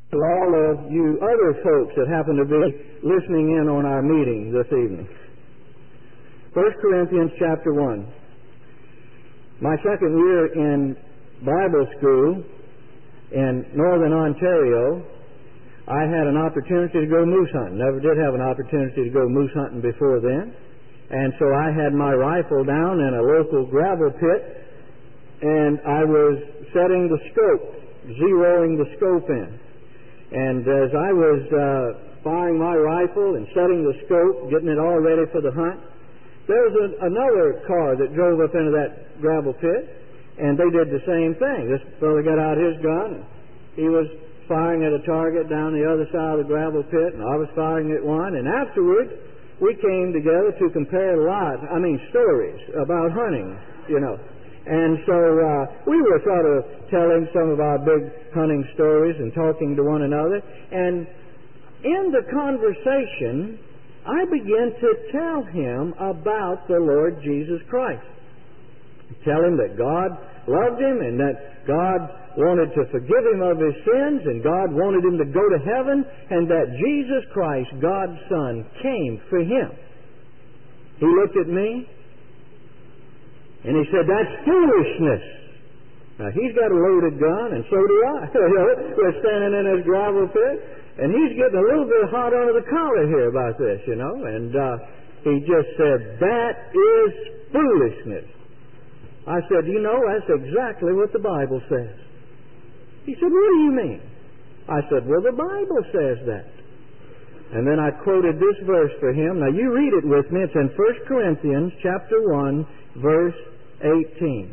to all of you other folks that happen to be listening in on our meeting this evening. 1 Corinthians chapter 1. My second year in Bible school in northern Ontario, I had an opportunity to go moose hunting. Never did have an opportunity to go moose hunting before then. And so I had my rifle down in a local gravel pit, and I was setting the scope, zeroing the scope in. And as I was firing my rifle and setting the scope, getting it all ready for the hunt, there was another car that drove up into that gravel pit, and they did the same thing. This fellow got out his gun, and he was firing at a target down the other side of the gravel pit, and I was firing at one. And afterwards, we came together to compare stories about hunting, And so we were sort of telling some of our big hunting stories and talking to one another. And in the conversation, I began to tell him about the Lord Jesus Christ. Tell him that God loved him and that God wanted to forgive him of his sins and God wanted him to go to heaven and that Jesus Christ, God's Son, came for him. He looked at me and he said, "That's foolishness." Now, he's got a loaded gun, and so do I. We're standing in his gravel pit, and he's getting a little bit hot under the collar here about this, And he just said, "That is foolishness." I said, "That's exactly what the Bible says." He said, "What do you mean?" I said, "Well, the Bible says that." And then I quoted this verse for him. Now, you read it with me. It's in 1 Corinthians chapter 1, verse 18.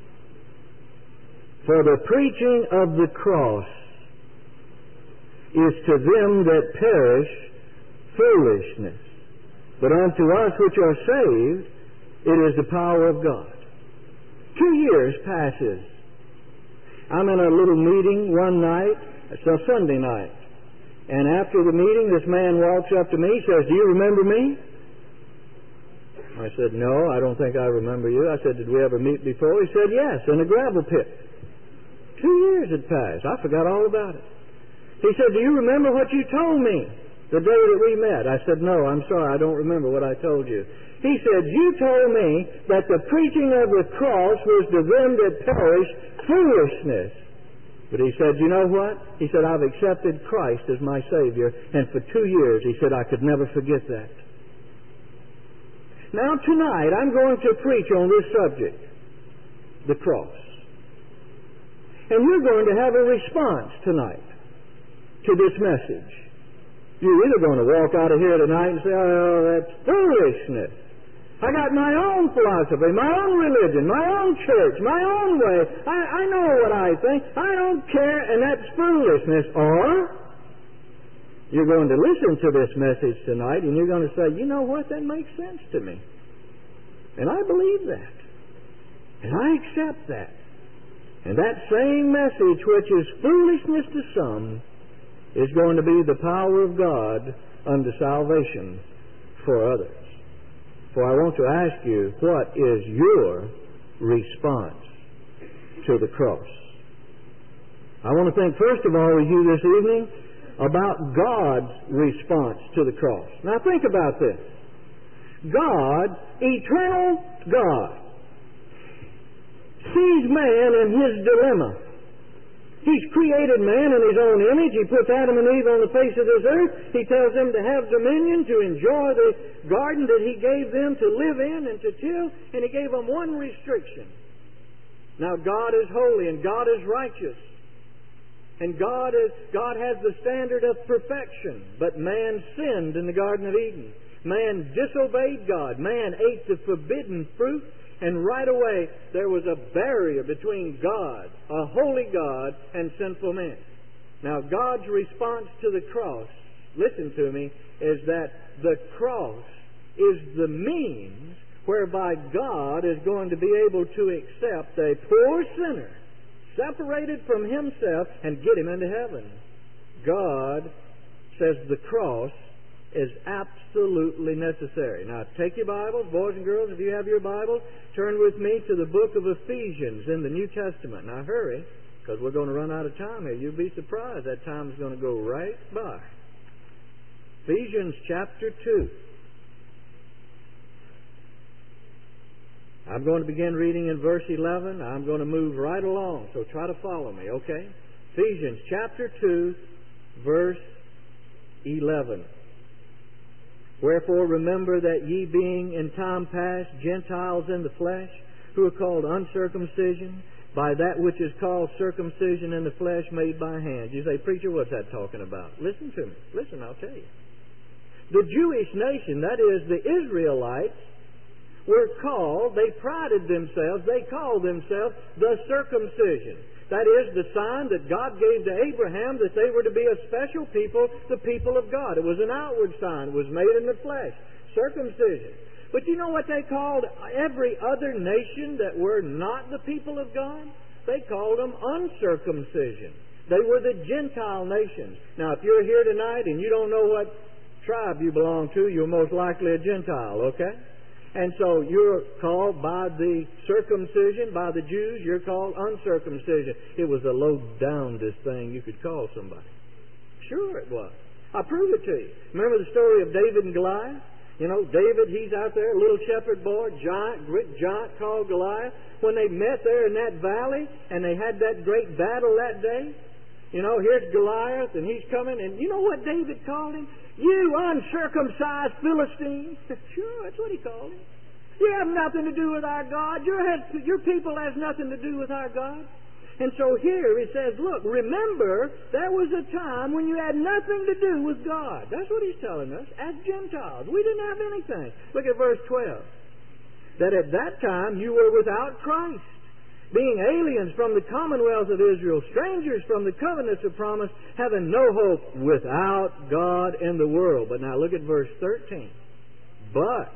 "For the preaching of the cross is to them that perish foolishness, but unto us which are saved it is the power of God." 2 years passes. I'm in a little meeting one night. It's a Sunday night. And after the meeting, this man walks up to me, says, "Do you remember me?" I said, "No, I don't think I remember you." I said, "Did we ever meet before?" He said, "Yes, in a gravel pit." 2 years had passed. I forgot all about it. He said, "Do you remember what you told me the day that we met?" I said, "No, I'm sorry, I don't remember what I told you." He said, "You told me that the preaching of the cross was to them that perish foolishness." But he said, "You know what?" He said, "I've accepted Christ as my Savior, and for 2 years," he said, "I could never forget that." Now tonight I'm going to preach on this subject, the cross. And we're going to have a response tonight to this message. You're either going to walk out of here tonight and say, "Oh, that's foolishness. I got my own philosophy, my own religion, my own church, my own way. I know what I think. I don't care, and that's foolishness." Or you're going to listen to this message tonight, and you're going to say, "You know what? That makes sense to me. And I believe that. And I accept that. And that same message, which is foolishness to some, is going to be the power of God unto salvation for others." For I want to ask you, what is your response to the cross? I want to think first of all with you this evening about God's response to the cross. Now think about this. God, eternal God, sees man in his dilemma. He's created man in his own image. He puts Adam and Eve on the face of this earth. He tells them to have dominion, to enjoy the garden that he gave them to live in and to till, and he gave them one restriction. Now God is holy and God is righteous. And God has the standard of perfection. But man sinned in the Garden of Eden. Man disobeyed God. Man ate the forbidden fruit. And right away, there was a barrier between God, a holy God, and sinful man. Now, God's response to the cross, listen to me, is that the cross is the means whereby God is going to be able to accept a poor sinner, separated from himself, and get him into heaven. God says the cross is absolutely necessary. Now, take your Bibles, boys and girls, if you have your Bibles, turn with me to the book of Ephesians in the New Testament. Now, hurry, because we're going to run out of time here. You'll be surprised. That time is going to go right by. Ephesians chapter 2. I'm going to begin reading in verse 11. I'm going to move right along, so try to follow me, okay? Ephesians chapter 2, verse 11. Wherefore remember that ye being in time past Gentiles in the flesh, who are called uncircumcision, by that which is called circumcision in the flesh made by hands. You say, preacher, what's that talking about? Listen to me. Listen, I'll tell you. The Jewish nation, that is the Israelites, were called, they prided themselves, they called themselves the circumcision. That is the sign that God gave to Abraham that they were to be a special people, the people of God. It was an outward sign. It was made in the flesh. Circumcision. But you know what they called every other nation that were not the people of God? They called them uncircumcision. They were the Gentile nations. Now, if you're here tonight and you don't know what tribe you belong to, you're most likely a Gentile, okay? And so you're called by the circumcision, by the Jews, you're called uncircumcision. It was the low-downest thing you could call somebody. Sure it was. I'll prove it to you. Remember the story of David and Goliath? You know, David, he's out there, a little shepherd boy, giant, great giant called Goliath. When they met there in that valley and they had that great battle that day, you know, here's Goliath and he's coming, and you know what David called him? You uncircumcised Philistine. Sure, that's what he called him. You have nothing to do with our God. Your people has nothing to do with our God. And so here it says, look, remember, there was a time when you had nothing to do with God. That's what he's telling us. As Gentiles, we didn't have anything. Look at verse 12. That at that time you were without Christ, being aliens from the commonwealth of Israel, strangers from the covenants of promise, having no hope, without God in the world. But now look at verse 13. But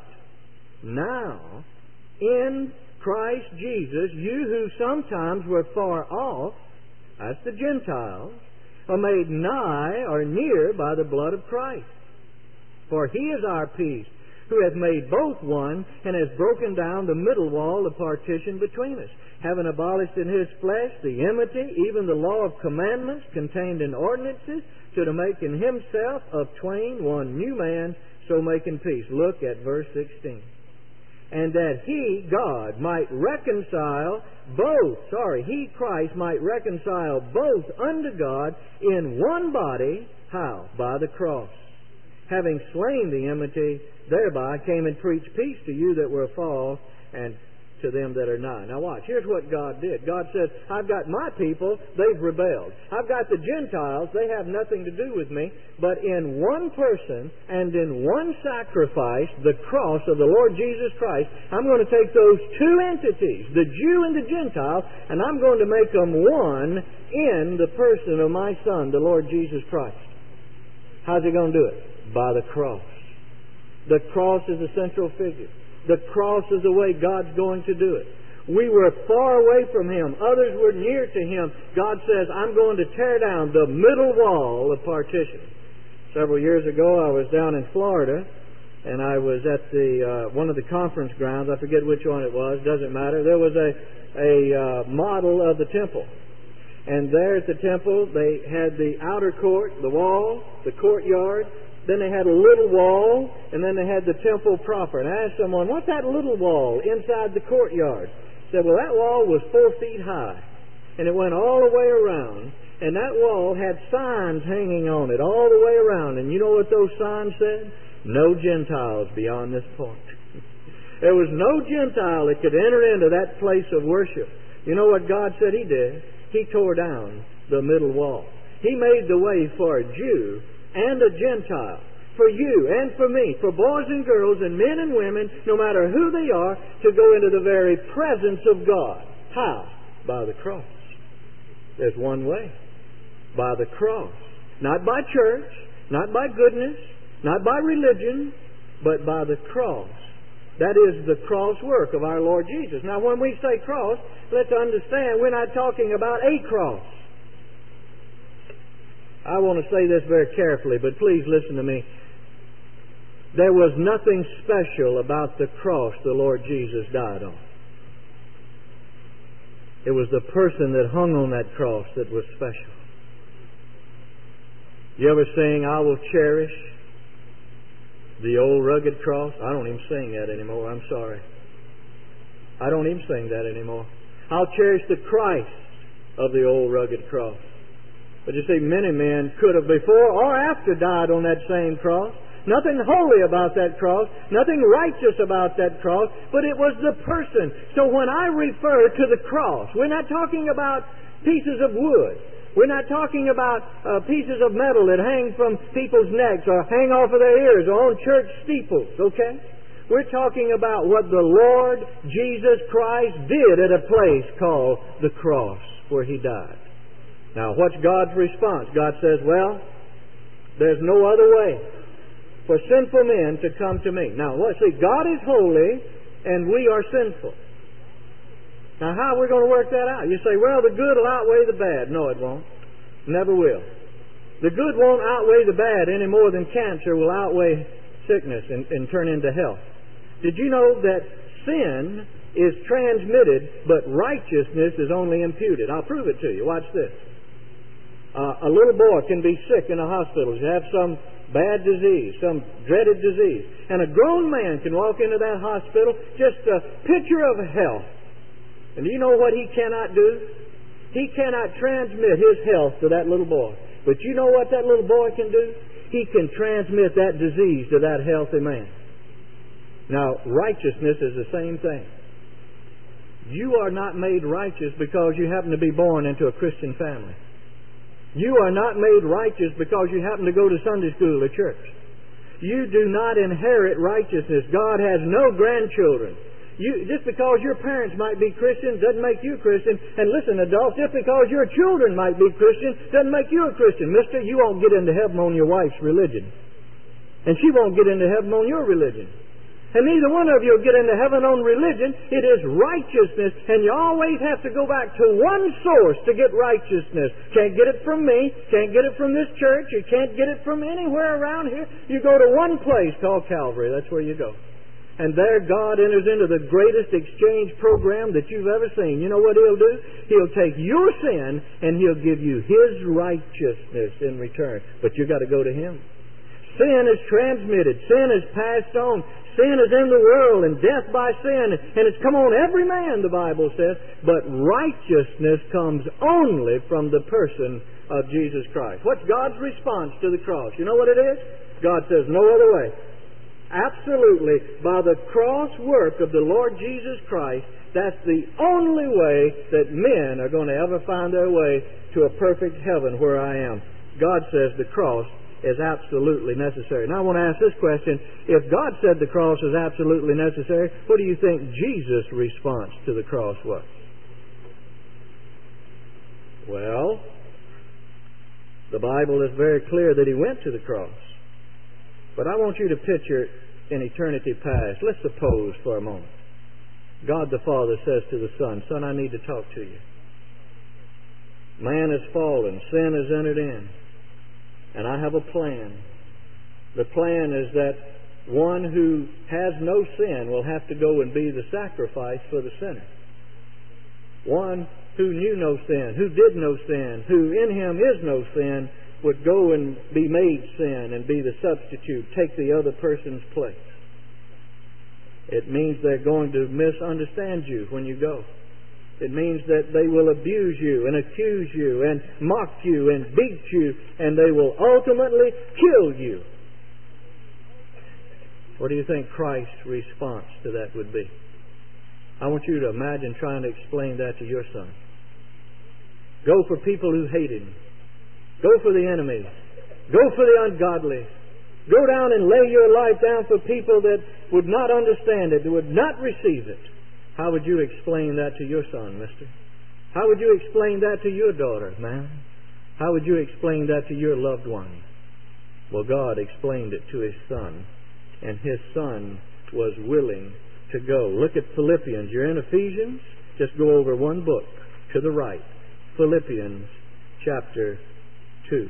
now, in Christ Jesus, you who sometimes were far off, that's the Gentiles, are made nigh or near by the blood of Christ. For He is our peace, who hath made both one, and has broken down the middle wall of partition between us, having abolished in His flesh the enmity, even the law of commandments contained in ordinances, to make in Himself of twain one new man, so making peace. Look at verse 16. And that He, God, might reconcile both, He, Christ, might reconcile both unto God in one body. How? By the cross. Having slain the enmity, thereby came and preached peace to you that were afar, and to them that are nigh. Now watch, here's what God did. God said, I've got my people, they've rebelled. I've got the Gentiles, they have nothing to do with me, but in one person and in one sacrifice, the cross of the Lord Jesus Christ, I'm going to take those two entities, the Jew and the Gentile, and I'm going to make them one in the person of my Son, the Lord Jesus Christ. How's He going to do it? By the cross. The cross is the central figure. The cross is the way God's going to do it. We were far away from Him. Others were near to Him. God says, I'm going to tear down the middle wall of partition. Several years ago, I was down in Florida, and I was at one of the conference grounds. I forget which one it was. Doesn't matter. There was a model of the temple. And there at the temple, they had the outer court, the wall, the courtyard. Then they had a little wall, and then they had the temple proper. And I asked someone, what's that little wall inside the courtyard? He said, well, that wall was 4 feet high, and it went all the way around. And that wall had signs hanging on it all the way around. And you know what those signs said? No Gentiles beyond this point. There was no Gentile that could enter into that place of worship. You know what God said He did? He tore down the middle wall. He made the way for a Jew and a Gentile, for you and for me, for boys and girls and men and women, no matter who they are, to go into the very presence of God. How? By the cross. There's one way. By the cross. Not by church, not by goodness, not by religion, but by the cross. That is the cross work of our Lord Jesus. Now, when we say cross, let's understand we're not talking about a cross. I want to say this very carefully, but please listen to me. There was nothing special about the cross the Lord Jesus died on. It was the person that hung on that cross that was special. You ever sing, I will cherish the old rugged cross? I don't even sing that anymore. I'm sorry. I don't even sing that anymore. I'll cherish the Christ of the old rugged cross. But you see, many men could have before or after died on that same cross. Nothing holy about that cross, nothing righteous about that cross, but it was the person. So when I refer to the cross, we're not talking about pieces of wood. We're not talking about pieces of metal that hang from people's necks or hang off of their ears or on church steeples, okay? We're talking about what the Lord Jesus Christ did at a place called the cross where He died. Now, what's God's response? God says, well, there's no other way for sinful men to come to me. Now, see, God is holy and we are sinful. Now, how are we going to work that out? You say, well, the good will outweigh the bad. No, it won't. Never will. The good won't outweigh the bad any more than cancer will outweigh sickness and turn into health. Did you know that sin is transmitted, but righteousness is only imputed? I'll prove it to you. Watch this. A little boy can be sick in a hospital. You have some bad disease, some dreaded disease. And a grown man can walk into that hospital, just a picture of health. And do you know what he cannot do? He cannot transmit his health to that little boy. But you know what that little boy can do? He can transmit that disease to that healthy man. Now, righteousness is the same thing. You are not made righteous because you happen to be born into a Christian family. You are not made righteous because you happen to go to Sunday school or church. You do not inherit righteousness. God has no grandchildren. Just because your parents might be Christian doesn't make you Christian. And listen, adults, just because your children might be Christian doesn't make you a Christian. Mister, you won't get into heaven on your wife's religion. And she won't get into heaven on your religion. And neither one of you will get into heaven on religion. It is righteousness, and you always have to go back to one source to get righteousness. Can't get it from me, can't get it from this church, you can't get it from anywhere around here. You go to one place called Calvary. That's where you go. And there God enters into the greatest exchange program that you've ever seen. You know what He'll do? He'll take your sin and He'll give you His righteousness in return. But you've got to go to Him. Sin is transmitted. Sin is passed on. Sin is in the world, and death by sin, and it's come on every man, the Bible says. But righteousness comes only from the person of Jesus Christ. What's God's response to the cross? You know what it is? God says, no other way. Absolutely, by the cross work of the Lord Jesus Christ, that's the only way that men are going to ever find their way to a perfect heaven where I am. God says the cross is absolutely necessary. Now I want to ask this question. If God said the cross is absolutely necessary, what do you think Jesus' response to the cross was? Well, the Bible is very clear that He went to the cross. But I want you to picture in eternity past. Let's suppose for a moment. God the Father says to the Son, Son, I need to talk to you. Man has fallen. Sin has entered in. And I have a plan. The plan is that one who has no sin will have to go and be the sacrifice for the sinner. One who knew no sin, who did no sin, who in Him is no sin, would go and be made sin and be the substitute, take the other person's place. It means they're going to misunderstand you when you go. It means that they will abuse you and accuse you and mock you and beat you, and they will ultimately kill you. What do you think Christ's response to that would be? I want you to imagine trying to explain that to your son. Go for people who hate Him. Go for the enemies. Go for the ungodly. Go down and lay your life down for people that would not understand it, that would not receive it. How would you explain that to your son, mister? How would you explain that to your daughter, man? How would you explain that to your loved one? Well, God explained it to His Son, and His Son was willing to go. Look at Philippians. You're in Ephesians? Just go over one book to the right. Philippians chapter 2.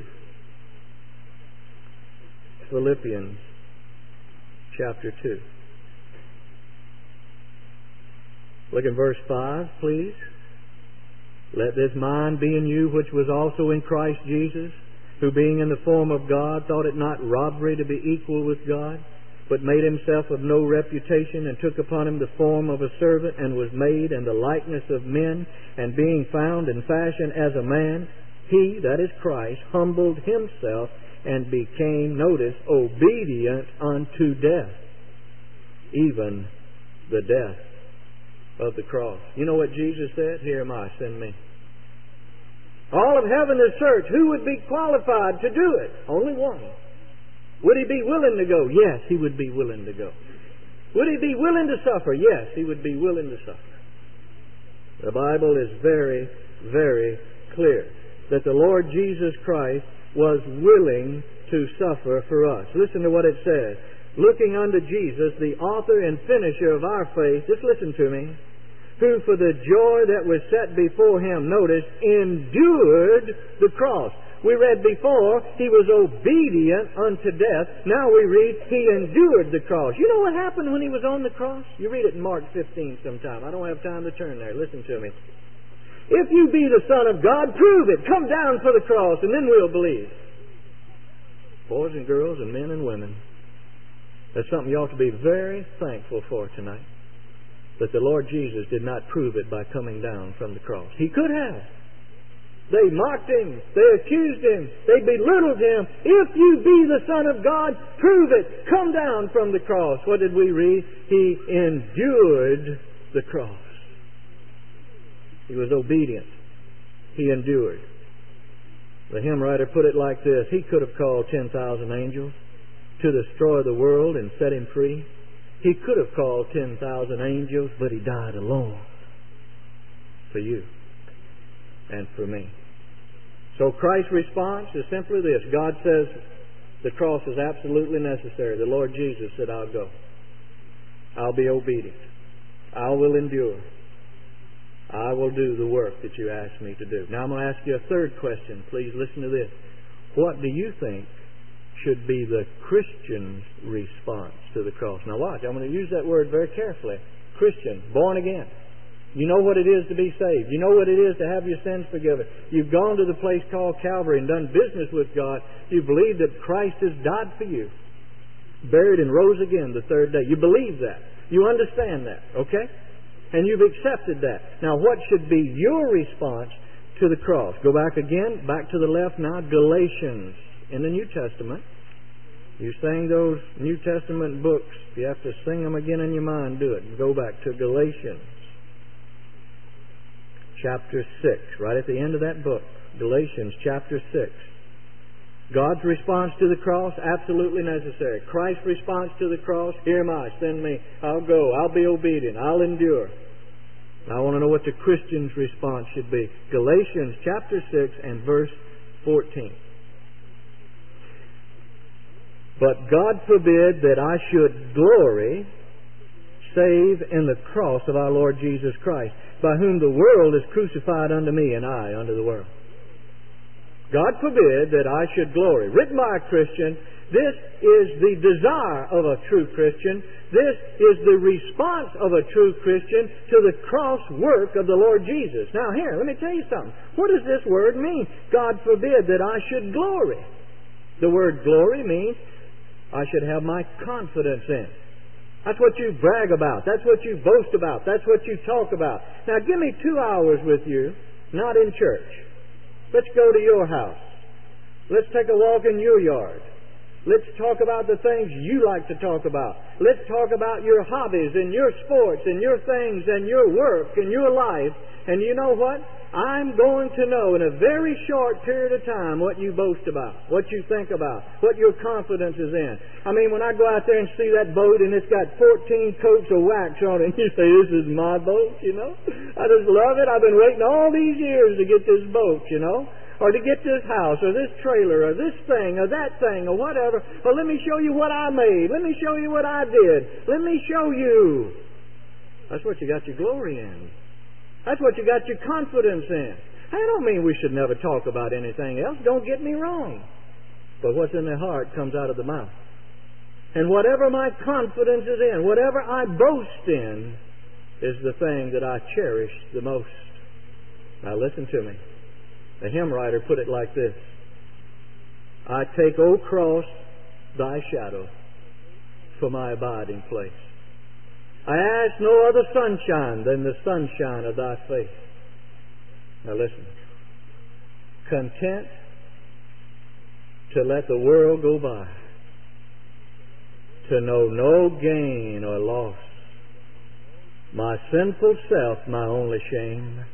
Philippians chapter 2. Look at verse 5, please. Let this mind be in you, which was also in Christ Jesus, who being in the form of God, thought it not robbery to be equal with God, but made himself of no reputation, and took upon him the form of a servant, and was made in the likeness of men, and being found in fashion as a man, he, that is Christ, humbled himself, and became, notice, obedient unto death, even the death of the cross. You know what Jesus said? Here am I, send me. All of heaven has searched. Who would be qualified to do it? Only one. Would he be willing to go? Yes, he would be willing to go. Would he be willing to suffer? Yes, he would be willing to suffer. The Bible is very, very clear that the Lord Jesus Christ was willing to suffer for us. Listen to what it says. Looking unto Jesus, the author and finisher of our faith, just listen to me, who for the joy that was set before him, notice, endured the cross. We read before, he was obedient unto death. Now we read, he endured the cross. You know what happened when he was on the cross? You read it in Mark 15 sometime. I don't have time to turn there. Listen to me. If you be the Son of God, prove it. Come down for the cross, and then we'll believe. Boys and girls and men and women, that's something you ought to be very thankful for tonight. That the Lord Jesus did not prove it by coming down from the cross. He could have. They mocked him. They accused him. They belittled him. If you be the Son of God, prove it. Come down from the cross. What did we read? He endured the cross. He was obedient. He endured. The hymn writer put it like this. He could have called 10,000 angels to destroy the world and set him free. He could have called 10,000 angels, but he died alone for you and for me. So Christ's response is simply this. God says the cross is absolutely necessary. The Lord Jesus said, I'll go. I'll be obedient. I will endure. I will do the work that you asked me to do. Now I'm going to ask you a third question. Please listen to this. What do you think should be the Christian's response to the cross? Now watch, I'm going to use that word very carefully. Christian, born again. You know what it is to be saved. You know what it is to have your sins forgiven. You've gone to the place called Calvary and done business with God. You believe that Christ has died for you, buried and rose again the third day. You believe that. You understand that, okay? And you've accepted that. Now what should be your response to the cross? Go back again, back to the left now, Galatians. In the New Testament, you sang those New Testament books. If you have to sing them again in your mind, do it. Go back to Galatians chapter 6, right at the end of that book. Galatians chapter 6. God's response to the cross, absolutely necessary. Christ's response to the cross, here am I, send me. I'll go. I'll be obedient. I'll endure. I want to know what the Christian's response should be. Galatians chapter 6 and verse 14. But God forbid that I should glory save in the cross of our Lord Jesus Christ, by whom the world is crucified unto me, and I unto the world. God forbid that I should glory. Written by a Christian, this is the desire of a true Christian. This is the response of a true Christian to the cross work of the Lord Jesus. Now here, let me tell you something. What does this word mean? God forbid that I should glory. The word glory means I should have my confidence in. That's what you brag about. That's what you boast about. That's what you talk about. Now give me 2 hours with you, not in church. Let's go to your house. Let's take a walk in your yard. Let's talk about the things you like to talk about. Let's talk about your hobbies and your sports and your things and your work and your life. And you know what? I'm going to know in a very short period of time what you boast about, what you think about, what your confidence is in. I mean, when I go out there and see that boat and it's got 14 coats of wax on it, you say, this is my boat, you know? I just love it. I've been waiting all these years to get this boat, you know? Or to get this house, or this trailer, or this thing, or that thing, or whatever. Well, let me show you what I made. Let me show you what I did. Let me show you. That's what you got your glory in. That's what you got your confidence in. I don't mean we should never talk about anything else. Don't get me wrong. But what's in the heart comes out of the mouth. And whatever my confidence is in, whatever I boast in, is the thing that I cherish the most. Now listen to me. The hymn writer put it like this: I take, O cross, thy shadow for my abiding place. I ask no other sunshine than the sunshine of thy face. Now listen. Content to let the world go by, to know no gain or loss, my sinful self my only shame,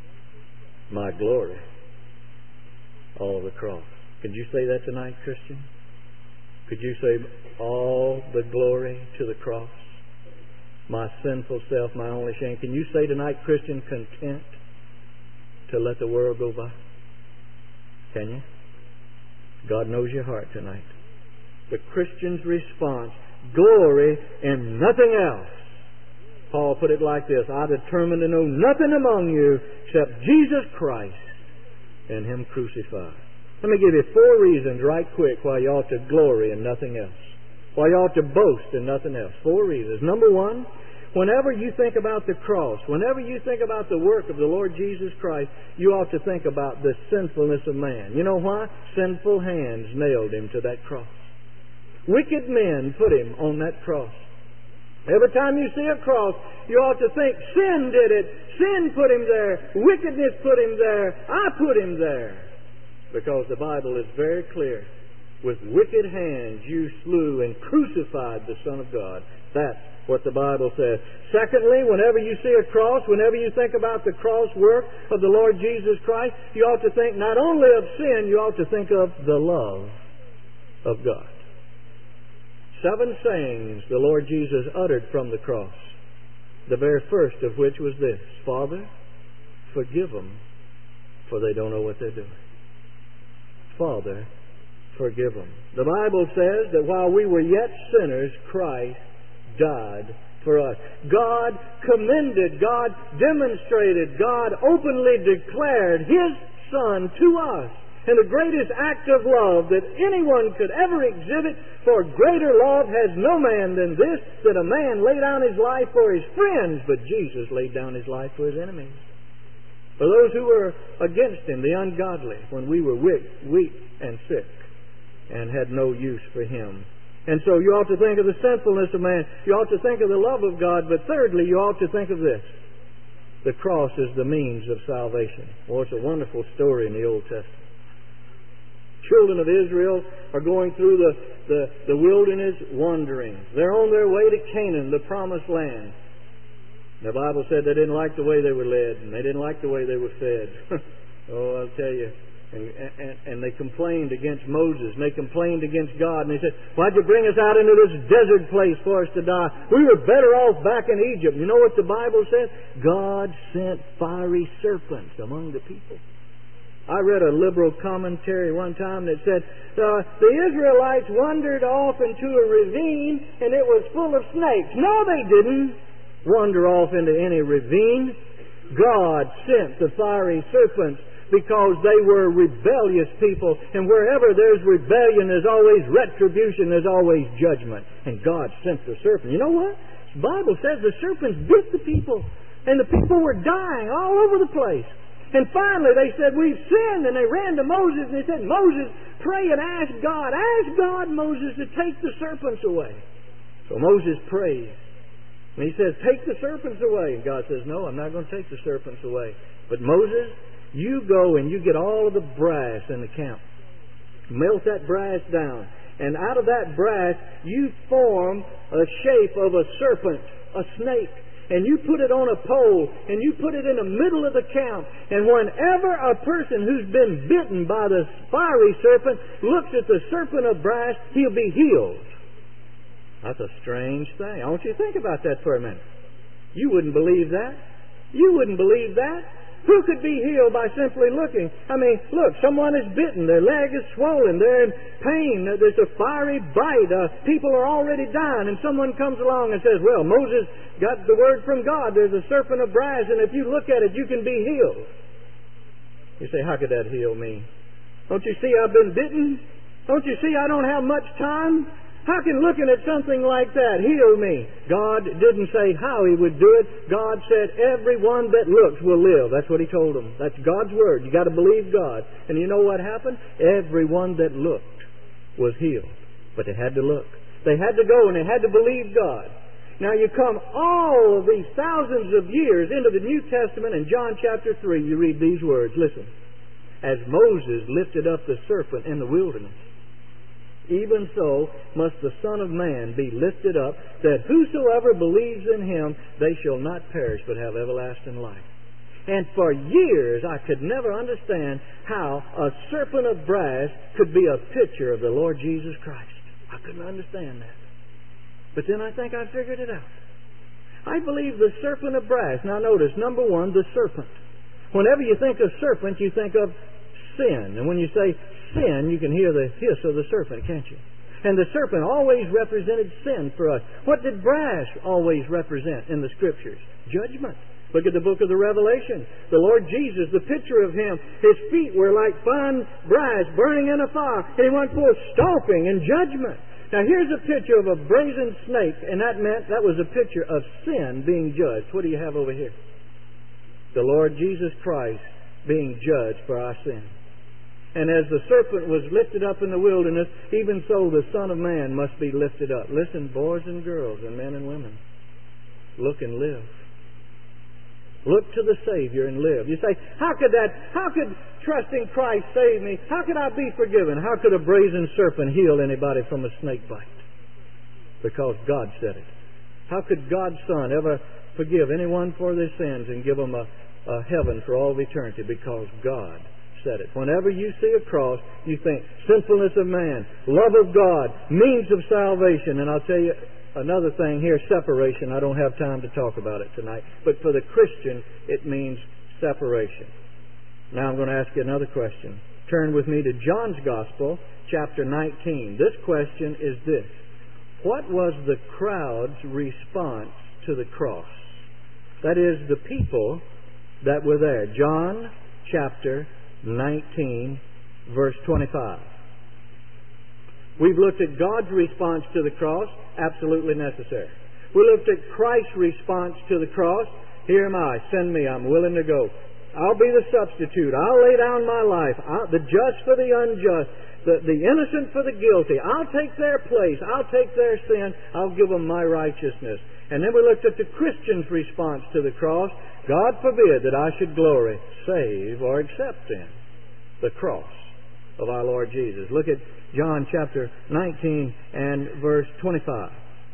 my glory, all the cross. Could you say that tonight, Christian? Could you say all the glory to the cross? My sinful self, my only shame. Can you say tonight, Christian, content to let the world go by? Can you? God knows your heart tonight. The Christian's response, glory in nothing else. Paul put it like this: I determined to know nothing among you except Jesus Christ and Him crucified. Let me give you 4 reasons right quick why you ought to glory in nothing else. Why you ought to boast in nothing else. 4 reasons. Number 1, whenever you think about the cross, whenever you think about the work of the Lord Jesus Christ, you ought to think about the sinfulness of man. You know why? Sinful hands nailed Him to that cross. Wicked men put Him on that cross. Every time you see a cross, you ought to think, sin did it. Sin put Him there. Wickedness put Him there. I put Him there. Because the Bible is very clear. With wicked hands you slew and crucified the Son of God. That's what the Bible says. Secondly, whenever you see a cross, whenever you think about the cross work of the Lord Jesus Christ, you ought to think not only of sin, you ought to think of the love of God. 7 sayings the Lord Jesus uttered from the cross. The very first of which was this: Father, forgive them, for they don't know what they're doing. Father, forgive them. The Bible says that while we were yet sinners, Christ died for us. God commended, God demonstrated, God openly declared His Son to us. And the greatest act of love that anyone could ever exhibit, for greater love has no man than this, that a man lay down his life for his friends. But Jesus laid down His life for His enemies. For those who were against Him, the ungodly, when we were weak and sick and had no use for Him. And so you ought to think of the sinfulness of man. You ought to think of the love of God. But thirdly, you ought to think of this: the cross is the means of salvation. Well, it's a wonderful story in the Old Testament. Children of Israel are going through the wilderness wandering. They're on their way to Canaan, the promised land. The Bible said they didn't like the way they were led, and they didn't like the way they were fed. Oh, I'll tell you. And they complained against Moses, and they complained against God, and they said, why'd you bring us out into this desert place for us to die? We were better off back in Egypt. You know what the Bible says? God sent fiery serpents among the people. I read a liberal commentary one time that said, the Israelites wandered off into a ravine, and it was full of snakes. No, they didn't wander off into any ravine. God sent the fiery serpents because they were rebellious people. And wherever there's rebellion, there's always retribution, there's always judgment. And God sent the serpent. You know what? The Bible says the serpents bit the people, and the people were dying all over the place. And finally they said, we've sinned. And they ran to Moses and they said, Moses, pray and ask God. Ask God, Moses, to take the serpents away. So Moses prays. And he says, take the serpents away. And God says, no, I'm not going to take the serpents away. But Moses, you go and you get all of the brass in the camp. Melt that brass down. And out of that brass, you form a shape of a serpent, a snake. And you put it on a pole, and you put it in the middle of the camp. And whenever a person who's been bitten by the fiery serpent looks at the serpent of brass, he'll be healed. That's a strange thing. I want you to think about that for a minute. You wouldn't believe that. You wouldn't believe that. Who could be healed by simply looking? I mean, look, someone is bitten. Their leg is swollen. They're in pain. There's a fiery bite. People are already dying. And someone comes along and says, well, Moses got the word from God. There's a serpent of brass, and if you look at it, you can be healed. You say, how could that heal me? Don't you see I've been bitten? Don't you see I don't have much time? How can looking at something like that heal me? God didn't say how He would do it. God said, everyone that looks will live. That's what He told them. That's God's Word. You got to believe God. And you know what happened? Everyone that looked was healed. But they had to look. They had to go and they had to believe God. Now you come all of these thousands of years into the New Testament, in John chapter 3, you read these words. Listen. As Moses lifted up the serpent in the wilderness, even so must the Son of Man be lifted up, that whosoever believes in Him, they shall not perish, but have everlasting life. And for years I could never understand how a serpent of brass could be a picture of the Lord Jesus Christ. I couldn't understand that. But then I think I figured it out. I believe the serpent of brass. Now notice, number one, the serpent. Whenever you think of serpent, you think of sin. And when you say sin, you can hear the hiss of the serpent, can't you? And the serpent always represented sin for us. What did brass always represent in the Scriptures? Judgment. Look at the book of the Revelation. The Lord Jesus, the picture of Him, His feet were like fine brass burning in a fire, and He went forth stomping in judgment. Now here's a picture of a brazen snake, and that was a picture of sin being judged. What do you have over here? The Lord Jesus Christ being judged for our sin. And as the serpent was lifted up in the wilderness, even so the Son of Man must be lifted up. Listen, boys and girls and men and women, look and live. Look to the Savior and live. You say, how could trusting Christ save me? How could I be forgiven? How could a brazen serpent heal anybody from a snake bite? Because God said it. How could God's Son ever forgive anyone for their sins and give them a heaven for all of eternity? Because God said it. Whenever you see a cross, you think sinfulness of man, love of God, means of salvation. And I'll tell you another thing here, separation. I don't have time to talk about it tonight. But for the Christian, it means separation. Now I'm going to ask you another question. Turn with me to John's Gospel, chapter 19. This question is this. What was the crowd's response to the cross? That is, the people that were there. John chapter 19, verse 25. We've looked at God's response to the cross, absolutely necessary. We looked at Christ's response to the cross. Here am I, send me, I'm willing to go. I'll be the substitute. I'll lay down my life. The just for the unjust, the innocent for the guilty. I'll take their place. I'll take their sin. I'll give them my righteousness. And then we looked at the Christian's response to the cross. God forbid that I should glory, save, or accept in the cross of our Lord Jesus. Look at John chapter 19 and verse 25.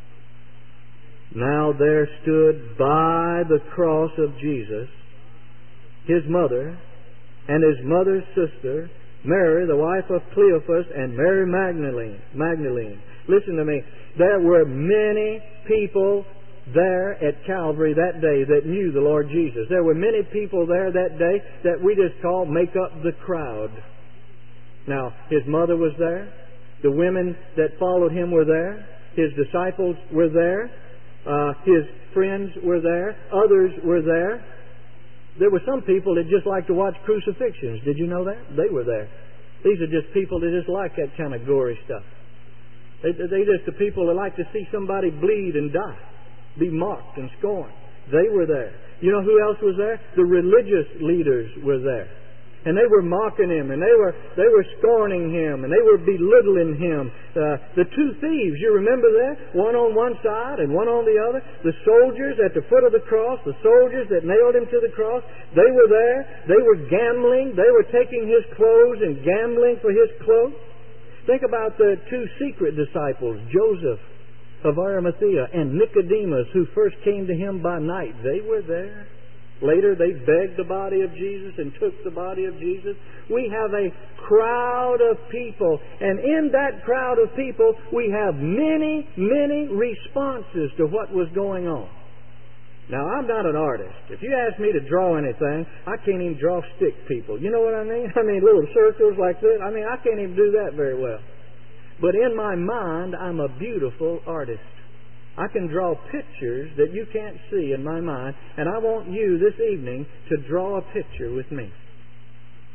Now there stood by the cross of Jesus His mother and His mother's sister, Mary, the wife of Cleophas, and Mary Magdalene. Listen to me. There were many people there at Calvary that day that knew the Lord Jesus. There were many people there that day that we just call make up the crowd. Now, His mother was there. The women that followed Him were there. His disciples were there. His friends were there. Others were there. There were some people that just like to watch crucifixions. Did you know that? They were there. These are just people that just like that kind of gory stuff. They just the people that like to see somebody bleed and die, be mocked and scorned. They were there. You know who else was there? The religious leaders were there. And they were mocking Him, and they were scorning Him, and they were belittling Him. The two thieves, you remember that? One on one side and one on the other. The soldiers at the foot of the cross, the soldiers that nailed Him to the cross, they were there. They were gambling. They were taking His clothes and gambling for His clothes. Think about the two secret disciples, Joseph of Arimathea and Nicodemus, who first came to Him by night. They were there. Later, they begged the body of Jesus and took the body of Jesus. We have a crowd of people, and in that crowd of people, we have many, many responses to what was going on. Now, I'm not an artist. If you ask me to draw anything, I can't even draw stick people. You know what I mean? I mean, little circles like this. I mean, I can't even do that very well. But in my mind, I'm a beautiful artist. I can draw pictures that you can't see in my mind, and I want you this evening to draw a picture with me.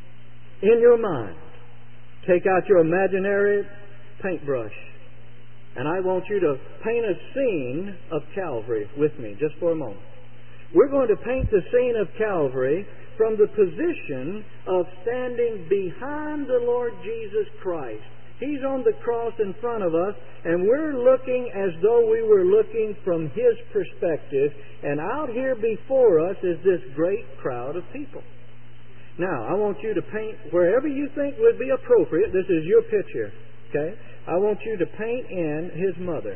In your mind, take out your imaginary paintbrush And I want you to paint a scene of Calvary with me just for a moment. We're going to paint the scene of Calvary from the position of standing behind the Lord Jesus Christ. He's on the cross in front of us, and we're looking as though we were looking from His perspective, and out here before us is this great crowd of people. Now, I want you to paint wherever you think would be appropriate. This is your picture, okay? I want you to paint in His mother.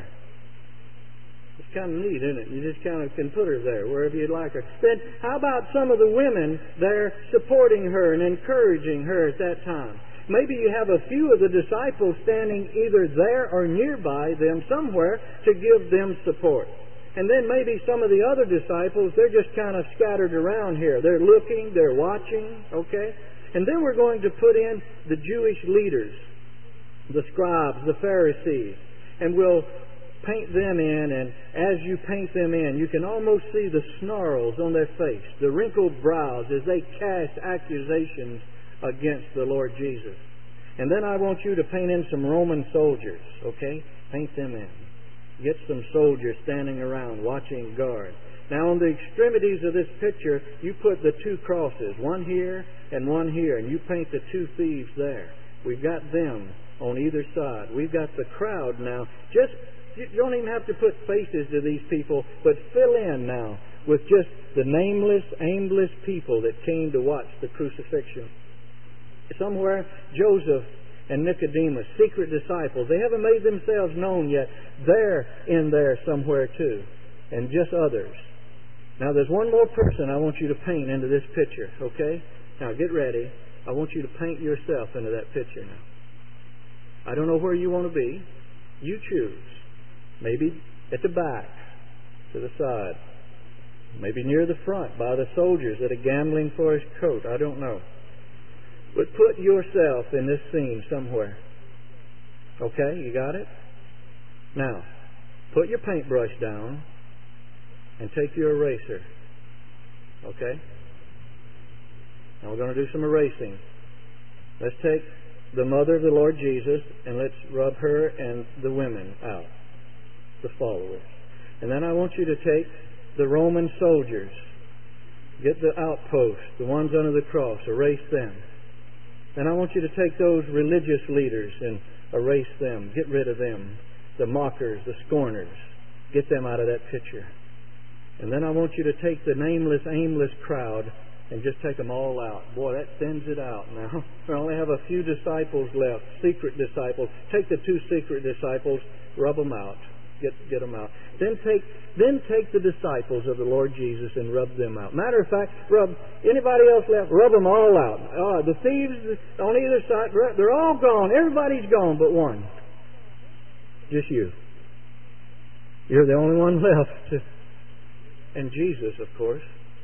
It's kind of neat, isn't it? You just kind of can put her there, wherever you'd like her. Then, how about some of the women there supporting her and encouraging her at that time? Maybe you have a few of the disciples standing either there or nearby them somewhere to give them support. And then maybe some of the other disciples, they're just kind of scattered around here. They're looking, they're watching, okay? And then we're going to put in the Jewish leaders, the scribes, the Pharisees, and we'll paint them in, and as you paint them in, you can almost see the snarls on their face, the wrinkled brows as they cast accusations against the Lord Jesus. And then I want you to paint in some Roman soldiers, okay? Paint them in. Get some soldiers standing around watching guard. Now on the extremities of this picture, you put the two crosses, one here and one here, and you paint the two thieves there. We've got them on either side. We've got the crowd now. You don't even have to put faces to these people, but fill in now with just the nameless, aimless people that came to watch the crucifixion. Somewhere, Joseph and Nicodemus, secret disciples, they haven't made themselves known yet. They're in there somewhere too, and just others. Now there's one more person I want you to paint into this picture, okay? Now get ready. I want you to paint yourself into that picture now. I don't know where you want to be. You choose. Maybe at the back, to the side. Maybe near the front by the soldiers that are gambling for his coat. I don't know. But put yourself in this scene somewhere. Okay, you got it? Now, put your paintbrush down and take your eraser. Okay? Now we're going to do some erasing. Let's take the mother of the Lord Jesus and let's rub her and the women out, the followers. And then I want you to take the Roman soldiers. Get the outposts, the ones under the cross, erase them. And I want you to take those religious leaders and erase them. Get rid of them. The mockers, the scorners. Get them out of that picture. And then I want you to take the nameless, aimless crowd and just take them all out. Boy, that thins it out now. We only have a few disciples left, secret disciples. Take the two secret disciples, rub them out. Get them out. Then take the disciples of the Lord Jesus and rub them out. Matter of fact, rub anybody else left, rub them all out. The thieves on either side, they're all gone. Everybody's gone but one. Just you. You're the only one left. And Jesus, of course.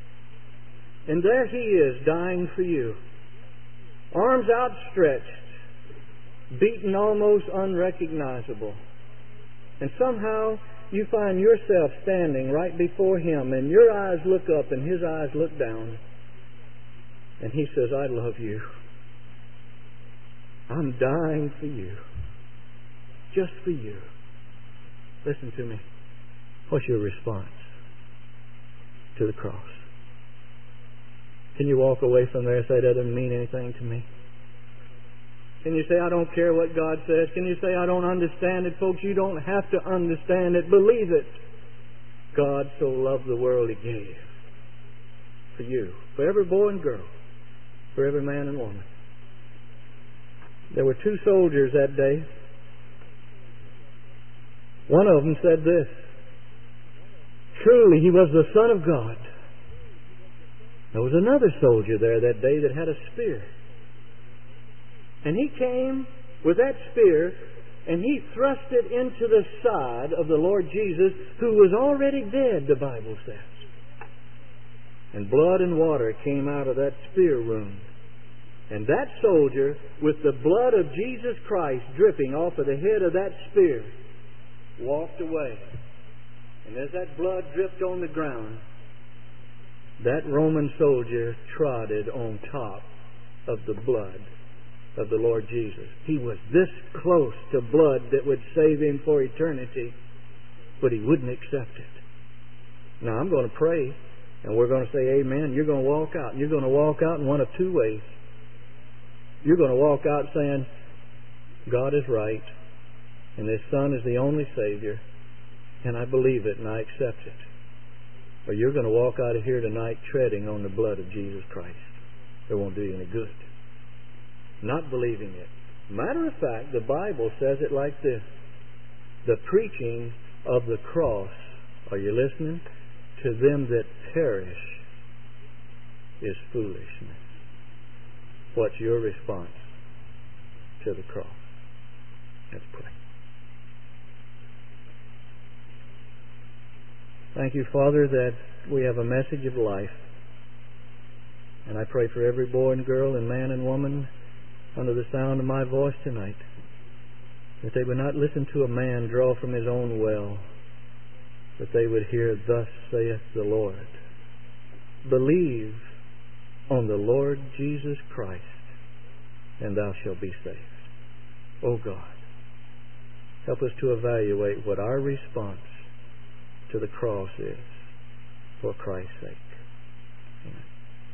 And there He is, dying for you. Arms outstretched, beaten almost unrecognizable. And somehow you find yourself standing right before Him, and your eyes look up and His eyes look down. And He says, I love you. I'm dying for you. Just for you. Listen to me. What's your response to the cross? Can you walk away from there and say, that doesn't mean anything to me? Can you say, I don't care what God says? Can you say, I don't understand it? Folks, you don't have to understand it. Believe it. God so loved the world He gave. For you. For every boy and girl. For every man and woman. There were two soldiers that day. One of them said this. Truly, He was the Son of God. There was another soldier there that day that had a spear. And he came with that spear and he thrust it into the side of the Lord Jesus, who was already dead, the Bible says. And blood and water came out of that spear wound. And that soldier, with the blood of Jesus Christ dripping off of the head of that spear, walked away. And as that blood dripped on the ground, that Roman soldier trotted on top of the blood of the Lord Jesus. He was this close to blood that would save him for eternity, but he wouldn't accept it. Now I'm going to pray, and we're going to say amen. You're going to walk out. You're going to walk out in one of two ways. You're going to walk out saying, God is right, and His Son is the only Savior, and I believe it and I accept it. Or you're going to walk out of here tonight treading on the blood of Jesus Christ. It won't do you any good. Not believing it. Matter of fact, the Bible says it like this. The preaching of the cross, are you listening? To them that perish is foolishness. What's your response to the cross? Let's pray. Thank you, Father, that we have a message of life. And I pray for every boy and girl and man and woman under the sound of my voice tonight, that they would not listen to a man draw from his own well, but they would hear, Thus saith the Lord. Believe on the Lord Jesus Christ, and thou shalt be saved. Oh God, help us to evaluate what our response to the cross is for Christ's sake. Amen.